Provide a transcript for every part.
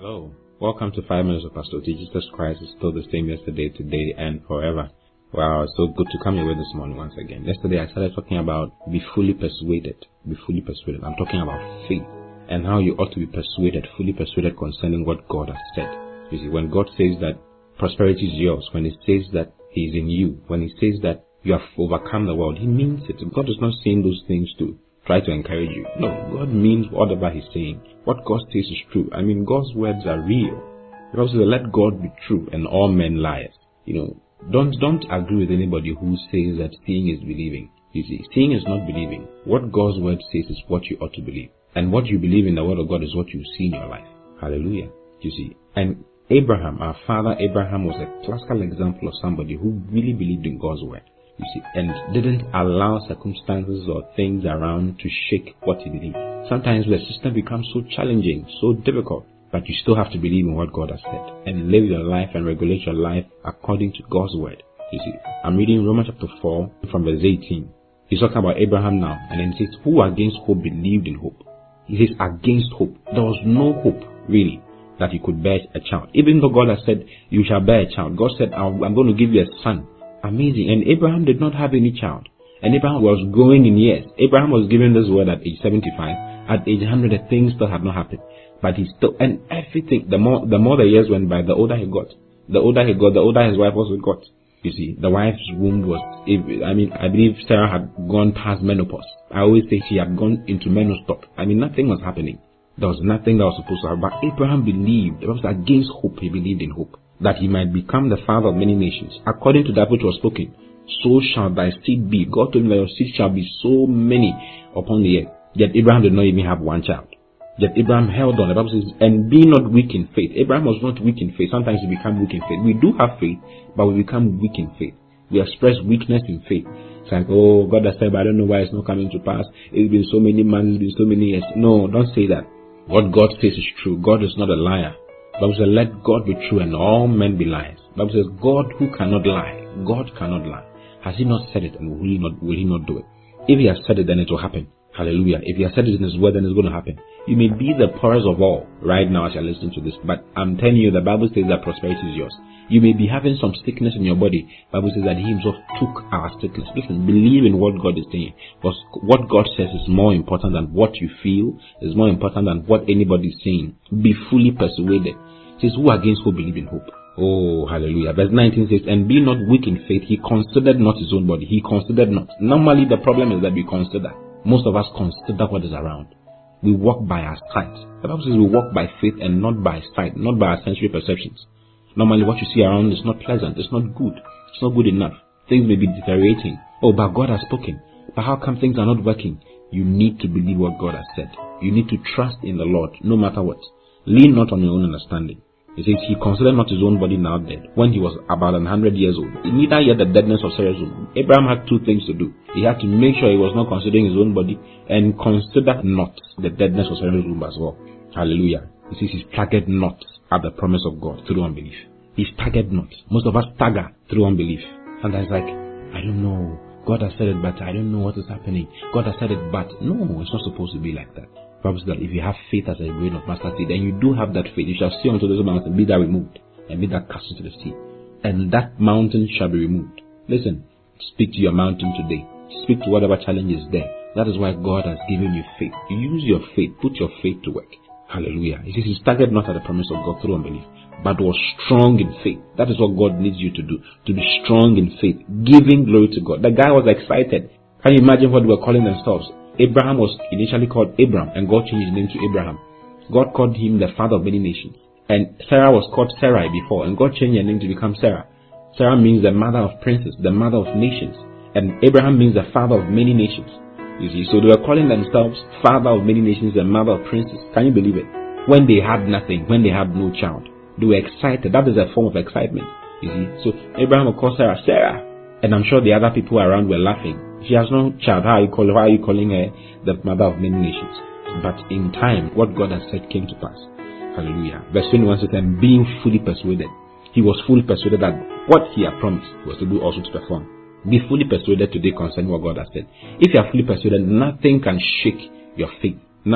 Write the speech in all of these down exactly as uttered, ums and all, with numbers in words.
Hello. Welcome to Five Minutes of Pastor T. Jesus Christ is still the same yesterday, today, and forever. Wow, it's so good to come your way this morning once again. Yesterday I started talking about be fully persuaded. Be fully persuaded. I'm talking about faith and how you ought to be persuaded, fully persuaded concerning what God has said. You see, when God says that prosperity is yours, when He says that He is in you, when He says that you have overcome the world, He means it. God is not saying those things to try to encourage you. No, God means whatever He's saying. What God says is true. I mean, God's words are real. He also says, let God be true and all men liars. You know, don't don't agree with anybody who says that seeing is believing. You see, seeing is not believing. What God's word says is what you ought to believe. And what you believe in the word of God is what you see in your life. Hallelujah. You see. And Abraham, our father Abraham, was a classical example of somebody who really believed in God's word. You see, and didn't allow circumstances or things around to shake what he believed. Sometimes the system becomes so challenging, so difficult, but you still have to believe in what God has said and live your life and regulate your life according to God's word. You see, I'm reading Romans chapter four from verse eighteen. He's talking about Abraham now, and then he says, who against hope believed in hope? He says, against hope. There was no hope, really, that he could bear a child. Even though God has said, you shall bear a child. God said, I'm going to give you a son. Amazing. And Abraham did not have any child. And Abraham was growing in years. Abraham was given this word at age seventy-five. At age one hundred, the things still had not happened. But he still, and everything, the more the more the years went by, the older he got. The older he got, the older his wife also got. You see, the wife's womb was, I mean, I believe Sarah had gone past menopause. I always say she had gone into menopause. I mean, nothing was happening. There was nothing that was supposed to happen. But Abraham believed, it was against hope, he believed in hope, that he might become the father of many nations. According to that which was spoken, so shall thy seed be. God told him that your seed shall be so many upon the earth. Yet Abraham did not even have one child. Yet Abraham held on. The Bible says, and be not weak in faith. Abraham was not weak in faith. Sometimes we become weak in faith. We do have faith, but we become weak in faith. We express weakness in faith. It's like, oh, God has said, but I don't know why it's not coming to pass. It's been so many months, it's been so many years. No, don't say that. What God says is true. God is not a liar. The Bible says, let God be true and all men be liars. The Bible says, God who cannot lie, God cannot lie. Has He not said it, and will He not, will He not do it? If He has said it, then it will happen. Hallelujah. If He has said it in His word, then it's going to happen. You may be the poorest of all right now as you're listening to this, but I'm telling you, the Bible says that prosperity is yours. You may be having some sickness in your body. The Bible says that He Himself took our sickness. Listen, believe in what God is saying. Because what God says is more important than what you feel, is more important than what anybody is saying. Be fully persuaded. It says, who against hope believe in hope? Oh, hallelujah. Verse nineteen says, and be not weak in faith. He considered not his own body. He considered not. Normally, the problem is that we consider. Most of us consider what is around. We walk by our sight. The Bible says we walk by faith and not by sight, not by our sensory perceptions. Normally, what you see around is not pleasant. It's not good. It's not good enough. Things may be deteriorating. Oh, but God has spoken. But how come things are not working? You need to believe what God has said. You need to trust in the Lord, no matter what. Lean not on your own understanding. He says he considered not his own body now dead, when he was about a hundred years old. Neither yet the deadness of Sarah's womb. Abraham had two things to do. He had to make sure he was not considering his own body, and consider not the deadness of Sarah's womb as well. Hallelujah. He says he staggered not at the promise of God through unbelief. He staggered not. Most of us stagger through unbelief. Sometimes like, I don't know. God has said it, but I don't know what is happening. God has said it, but no, it's not supposed to be like that. Promise that if you have faith as a grain of mustard seed, and you do have that faith, you shall say unto this mountain, be thou removed, and be thou cast into the sea, and that mountain shall be removed. Listen, speak to your mountain today. Speak to whatever challenge is there. That is why God has given you faith. Use your faith. Put your faith to work. Hallelujah. He says he staggered not at the promise of God through unbelief, but was strong in faith. That is what God needs you to do, to be strong in faith, giving glory to God. The guy was excited. Can you imagine what they were calling themselves? Abraham was initially called Abram, and God changed his name to Abraham. God called him the father of many nations. And Sarah was called Sarai before, and God changed her name to become Sarah. Sarah means the mother of princes, the mother of nations. And Abraham means the father of many nations. You see, so they were calling themselves father of many nations and mother of princes. Can you believe it? When they had nothing, when they had no child, they were excited. That is a form of excitement. You see, so Abraham would call Sarah Sarah, and I'm sure the other people around were laughing. She has no child. How are you calling, why are you calling her the mother of many nations? But in time, what God has said came to pass. Hallelujah. Verse twenty-one says, and being fully persuaded. He was fully persuaded that what he had promised he was able also to perform. Be fully persuaded today concerning what God has said. If you are fully persuaded, nothing can shake your faith. Nothing.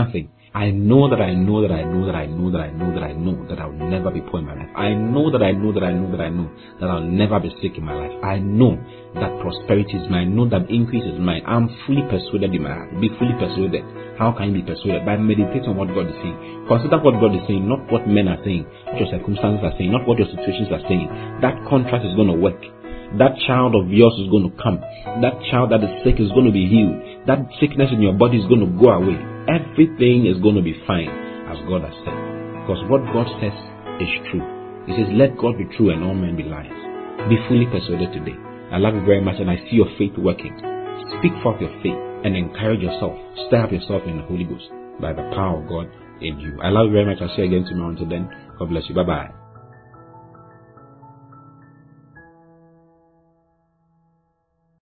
I know that I know that I know that I know that I know that I know that I'll never be poor in my life. I know that I know that I know that I know that I'll never be sick in my life. I know that prosperity is mine. I know that increase is mine. I'm fully persuaded in my heart. Be fully persuaded. How can you be persuaded? By meditating on what God is saying. Consider what God is saying, not what men are saying, what your circumstances are saying, not what your situations are saying. That contract is going to work. That child of yours is going to come. That child that is sick is going to be healed. That sickness in your body is going to go away. Everything is going to be fine, as God has said. Because what God says is true. He says, let God be true and all men be liars. Be fully persuaded today. I love you very much and I see your faith working. Speak forth your faith and encourage yourself. Stir up yourself in the Holy Ghost by the power of God in you. I love you very much. I'll see you again tomorrow. Until then, God bless you. Bye-bye.